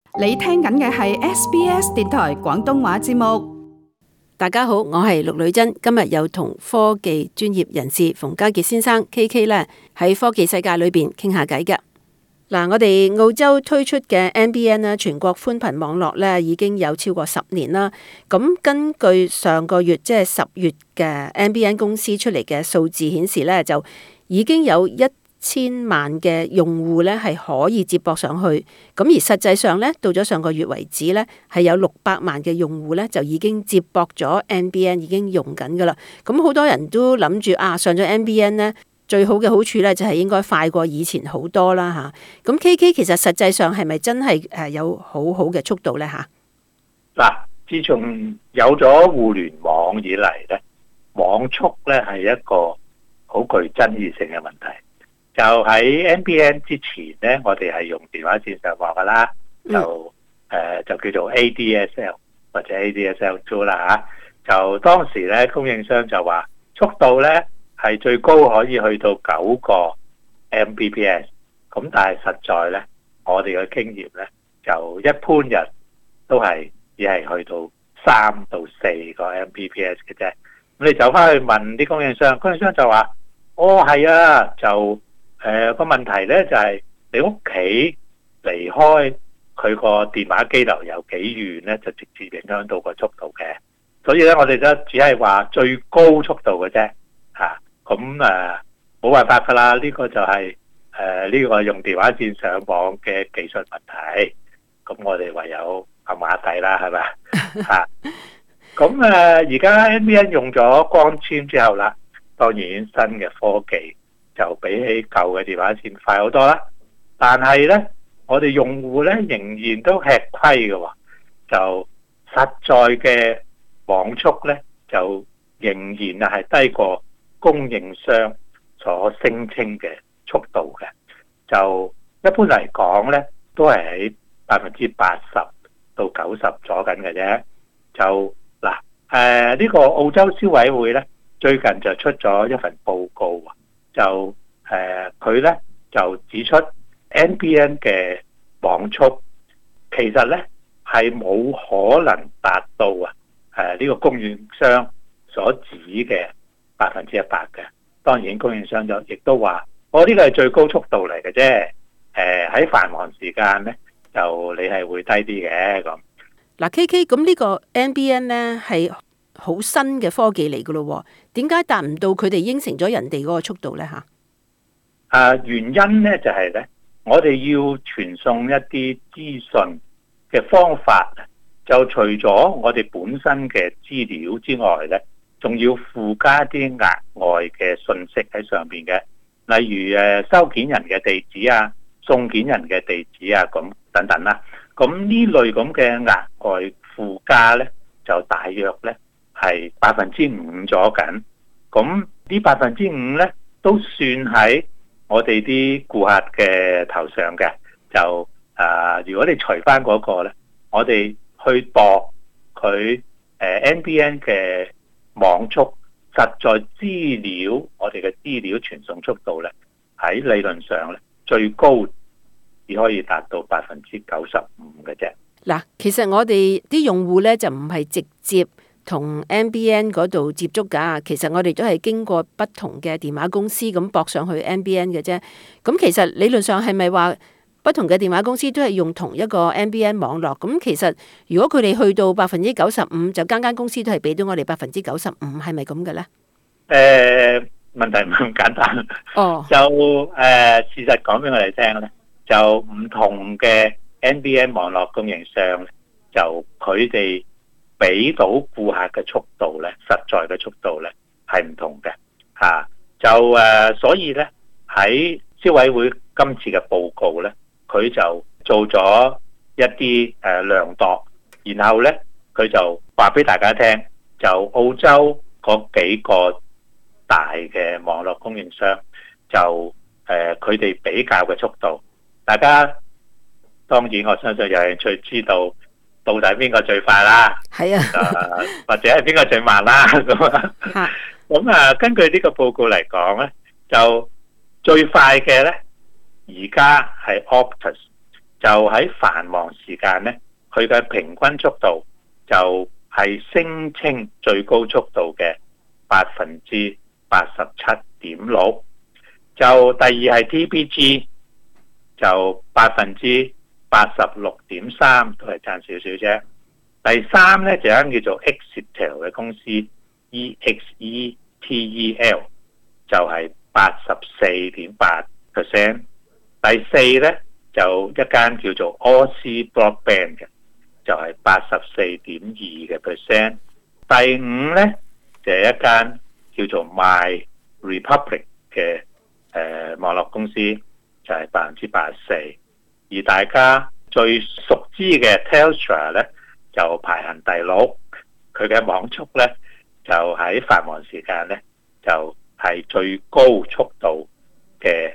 你聽緊嘅係 SBS 電台廣東話節目。 大家好，我係陸女珍，今日有同科技專業人士馮家傑先生 KK 咧喺科技世界裏邊傾下偈嘅。嗱，我哋澳洲推出嘅 NBN 咧，全國寬頻網絡咧已經有超過10年啦。咁根據上個月即係10月嘅 NBN 公司出嚟嘅數字顯示咧，就已經有1000萬嘅用戶咧係可以接駁上去。咁而實際上咧，到咗上個月為止咧，係有600萬嘅用戶咧就已經接駁咗 NBN， 已經用緊噶啦。咁好多人都諗住上咗 NBN 咧，最好嘅好處咧就係應該快過以前好多啦嚇。咁 KK 其實實際上係咪真係有好好嘅速度咧嚇？ 嗱，自從有咗互聯網以嚟咧，網速咧係一個好具爭議性嘅問題。就喺 NBN 之前咧，我哋係用電話線上網噶啦，就叫做 ADSL 或者 ADSL2 啦嚇。就當時咧，供應商就話速度咧係最高可以去到9個 Mbps， 咁但係實在咧，我哋嘅經驗咧，就一般人都係只係去到3到4個 Mbps 嘅啫。咁你走翻去問啲供應商，供應商就話：係啊，就個問題咧就係你屋企離開佢個電話機樓有幾遠咧，就直接影響到個速度嘅。所以咧，我哋都只係話最高速度嘅啫嚇。咁冇辦法㗎啦，呢個就係呢個用電話線上網嘅技術問題。咁我哋唯有冚下底啦，係咪嚇？咁而家 NBN 用咗光纖之後啦，當然新嘅科技就比起舊嘅電話線快好多啦，但係呢，我哋用戶呢仍然都吃虧嘅喎，就實在嘅網速呢，就仍然係低過供應商所聲稱嘅速度嘅，就一般嚟講呢，都係喺80%到90%左緊嘅啫。就呢個澳洲消委會呢，最近就出咗一份報告，就佢咧就指出 NBN 嘅網速其實咧係冇可能達到呢個供應商所指嘅100%嘅。當然供應商就亦都話：呢個係最高速度嚟嘅啫。喺繁忙時間咧，就你係會低啲嘅咁。 嗱，KK 咁呢個 NBN 咧係好新嘅科技嚟噶咯，點解達唔到佢哋應承咗人哋嗰個速度咧嚇？ 原因咧就係咧，我哋要傳送一啲資訊嘅方法，就除咗我哋本身嘅資料之外咧，仲要附加啲額外嘅信息喺上邊嘅，例如收件人嘅地址啊、送件人嘅地址啊，咁等等啦。咁呢類咁嘅額外附加咧，就大約咧係5%左緊。咁呢5%咧都算喺我哋啲顧客嘅頭上嘅，就如果你除翻嗰個咧，我哋去度佢NBN 嘅網速，實在資料我哋嘅資料傳送速度咧，喺理論上咧最高只可以達到95%嘅啫。 嗱，其實我哋啲用戶咧就唔係直接同 NBN 嗰度接觸㗎，其實我哋都係經過不同嘅電話公司咁駁上去 NBN 嘅啫。咁其實理論上係咪話不同嘅電話公司都係用同一個 NBN 網絡？咁其實如果佢哋去到95%，就間間公司都係俾到我哋95%，係咪咁嘅咧？ 問題唔咁簡單。就事實講俾我哋聽咧，就唔同嘅 NBN 網絡供應商，就佢哋俾到顧客嘅速度咧，實在嘅速度咧係唔同嘅嚇。所以咧喺消委會今次嘅報告咧，佢就做咗一啲量度，然後咧佢就話俾大家聽，就澳洲嗰幾個大嘅網絡供應商，就佢哋比較嘅速度，大家當然我相信有興趣知道到底邊個最快啦， 係啊， 或者係邊個最慢啦咁根據呢個報告嚟講咧，就最快嘅咧，而家係 Optus， 就喺繁忙時間呢，佢嘅平均速度就係聲稱最高速度嘅87.6%。就第二係 TPG， 就86.3%，都係爭少少啫。第三呢，就有間叫做 Exetel 嘅公司 EXETEL， 就係84.8%。第四呢，就一間叫做 Aussie Broadband 嘅，就係84.2%。第五呢，就係一間叫做 My Republic 嘅網絡公司，就係84%。而大家最熟知嘅 Telstra 呢，就排行第6，佢嘅網速呢，就喺繁忙時間呢，就係最高速度嘅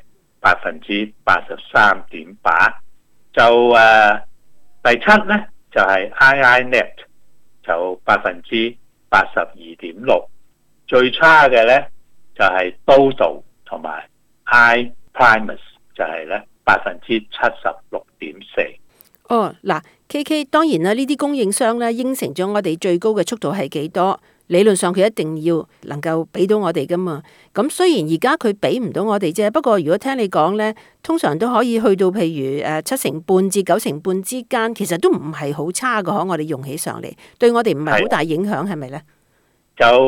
83.8%。就第七呢，就係 iiNet， 就82.6%。最差嘅呢，就係 Dodo 同埋 iPrimus， 就係呢76.4%。 哦，嗱 ，KK 當然啦，呢啲供應商咧應承咗我哋最高嘅速度係幾多？理論上佢一定要能夠俾到我哋噶嘛。咁雖然而家佢俾唔到我哋啫，不過如果聽你講咧，通常都可以去到譬如7成半至9成半之間，其實都唔係好差噶。我哋用起上嚟，對我哋唔係好大影響，係咪咧？ 就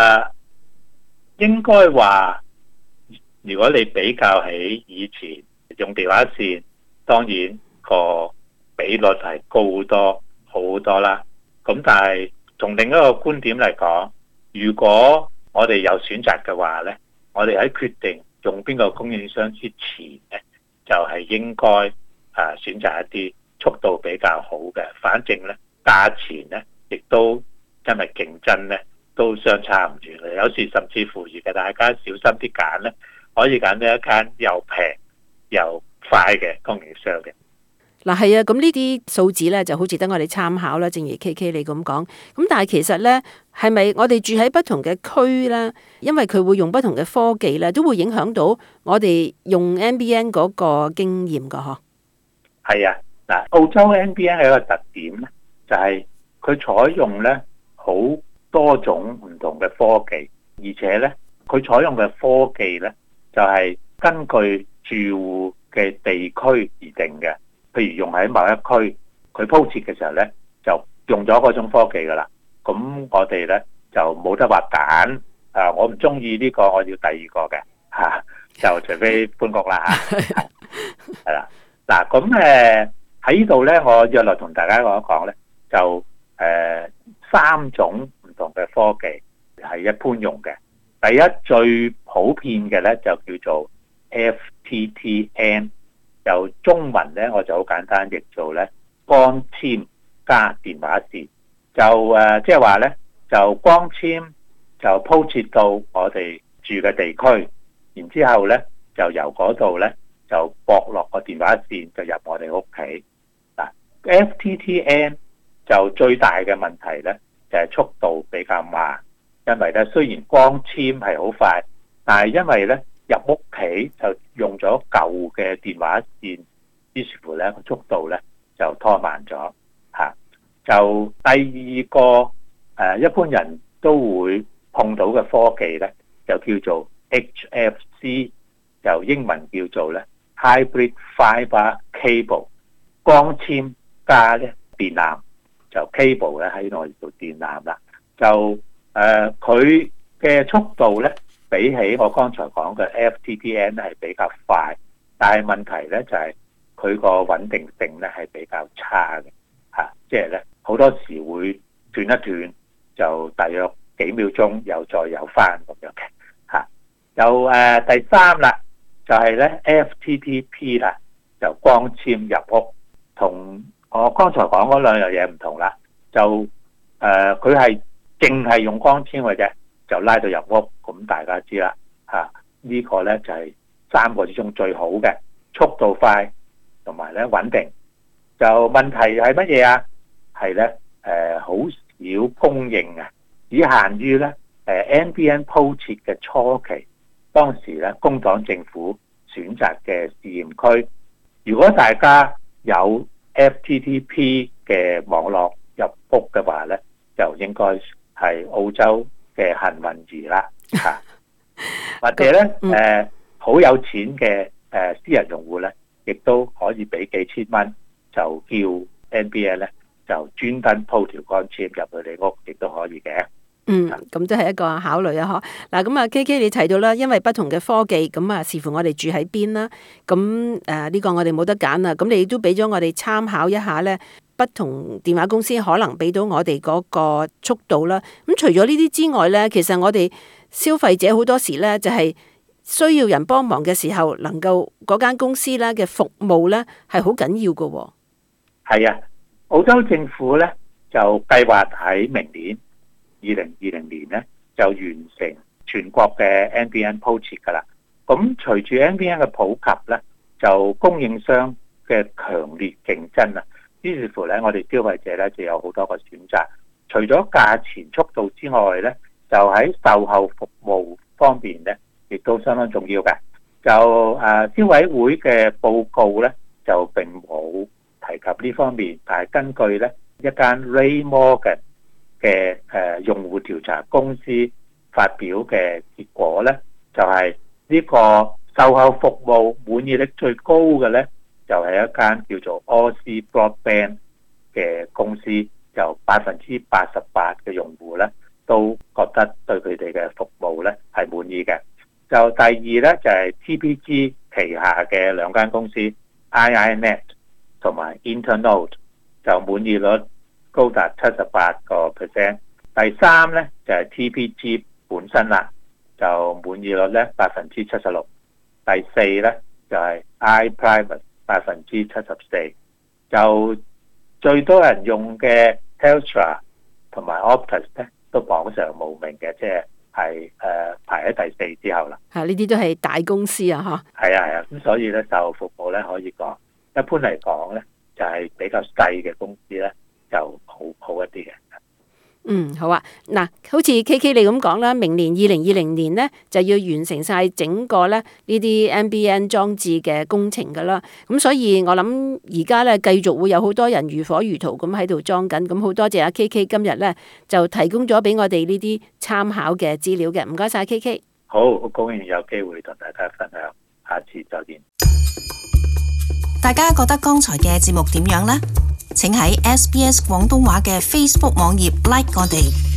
應該話，如果你比較起以前用電話線，當然個比率係高多好多啦。咁但係從另一個觀點嚟講，如果我哋有選擇嘅話呢，我哋喺決定用邊個供應商之前呢，就係應該選擇一啲速度比較好嘅。反正呢，價錢呢亦都因為競爭呢都相差唔遠嘅。有時甚至乎而家大家小心啲揀呢，可以揀到一間又平又快嘅供應商嘅。 嗱係啊，咁呢啲數字咧就好值得我哋參考啦。正如 KK 你咁講，咁但係其實咧係咪我哋住喺不同嘅區咧，因為佢會用不同嘅科技咧，都會影響到我哋用 NBN 嗰個經驗噶嗬？係啊，嗱，澳洲 NBN 係一個特點咧，就係佢採用咧好多種唔同嘅科技，而且咧佢採用嘅科技咧就係根據住戶嘅地區而定嘅。譬如用喺某一區，佢鋪設嘅時候咧，就用咗嗰種科技噶啦。咁我哋咧就冇得話揀，我唔中意呢個，我要第二個嘅嚇，就除非搬屋啦嚇。係啦，嗱咁喺呢度咧，我約略同大家講一講咧，就3種唔同嘅科技係一般用嘅。第一最普遍嘅咧就叫做 FTTN。就中文咧，我就好簡單譯做咧光纖加電話線。就即係話咧，就光纖就鋪設到我哋住嘅地區，然之後咧就由嗰度咧就駁落個電話線，就入我哋屋企。嗱 FTTN 就最大嘅問題咧就係速度比較慢，因為咧雖然光纖係好快，但係因為咧入屋企就用咗舊嘅電話線，於是乎咧個速度咧就拖慢咗嚇。就第二個一般人都會碰到嘅科技咧，就叫做 HFC， 就英文叫做咧 Hybrid Fiber Cable， 光纖加咧電纜，就 cable 咧喺度做電纜啦。就佢嘅速度咧，比起我剛才講嘅 FTTN 係比較快，但係問題咧就係佢個穩定性咧係比較差嘅嚇，即係咧好多時會斷一斷，就大約幾秒鐘又再有翻咁樣嘅嚇。有第三啦，就係咧 FTTP 啦，就光纖入屋，同我剛才講嗰兩樣嘢唔同啦。就佢係淨係用光纖嘅啫，就拉到入屋，咁大家知啦嚇。呢個咧就係3個之中最好嘅，速度快同埋咧穩定。就問題係乜嘢啊？係咧好少供應啊，只限於咧NBN 鋪設嘅初期，當時咧工黨政府選擇嘅試驗區。如果大家有 FTTP 嘅網絡入屋嘅話咧，就應該係澳洲嘅幸運兒啦嚇。或者咧好有錢嘅私人用戶咧，亦都可以俾幾千蚊，就叫 NBN 咧就專登鋪條光纖入去你屋，亦都可以嘅。 咁都係一個考慮啊！嗱，咁啊 KK 你提到啦，因為不同嘅科技，咁啊視乎我哋住喺邊啦，咁呢個我哋冇得揀啦。咁你都俾咗我哋參考一下咧，不同電話公司可能俾到我哋嗰個速度啦。咁除咗呢啲之外咧，其實我哋消費者好多時咧就係需要人幫忙嘅時候，能夠嗰間公司咧嘅服務咧係好緊要㗎喎。 係啊，澳洲政府咧就計劃喺明年2020年咧就完成全國嘅 NBN 鋪設㗎啦。咁隨住 NBN 嘅普及咧，就供應商嘅強烈競爭啊，於是乎咧我哋消費者咧就有好多個選擇。除咗價錢速度之外咧，就喺售後服務方面咧，亦都相當重要嘅。就消委會嘅報告咧就並冇提及呢方面，但係根據咧一間 Ray Morgan 嘅用戶調查公司發表嘅結果咧，就係呢個售後服務滿意率最高嘅咧，就係一間叫做 Aussie Broadband 嘅公司，就88%嘅用戶咧都覺得對佢哋嘅服務咧係滿意嘅。就第二咧就係 TPG 旗下嘅兩間公司 iiNet 同埋 Internode， 就滿意率高達78%。第三咧就係 TPG 本身啦，就滿意率咧76%。第四咧就係 iPrivate 74%。就最多人用嘅 Telstra 同埋 Optus 咧都榜上無名嘅，即係排喺第四之後啦。 呢啲都係大公司啊，嚇。係啊，咁所以咧售後服務咧可以講，一般嚟講咧就係比較細嘅公司咧就好一啲嘅。 好啊。嗱，好似 KK 你咁講啦，明年2020年呢就要完成晒整個咧呢啲 NBN 裝置嘅工程噶啦。咁所以我諗而家咧繼續會有好多人如火如荼咁喺度裝緊。咁好多謝阿 KK 今日咧就提供咗俾我哋呢啲參考嘅資料嘅。唔該晒 KK。 好高興有機會同大家分享，下次再見。 大家覺得剛才嘅節目點樣呢？請喺SBS 廣東話嘅 Facebook 網頁 like 我哋。